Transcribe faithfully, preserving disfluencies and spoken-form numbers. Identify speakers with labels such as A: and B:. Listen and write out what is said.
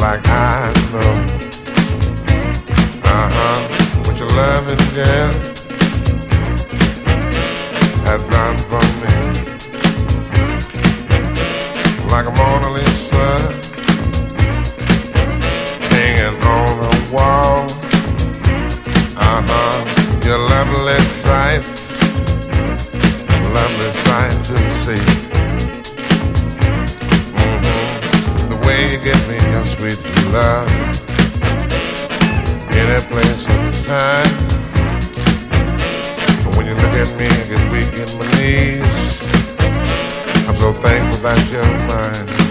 A: like I know. Uh-huh, what your loving, yeah, has done for me. Like a Mona Lisa hanging on the wall. Uh-huh, your lovely sight, lovely sight to see. Mm-hmm. The way you give me your sweet love, any place or time. And when you look at me, I get weak in my knees. I'm so thankful that you're mine.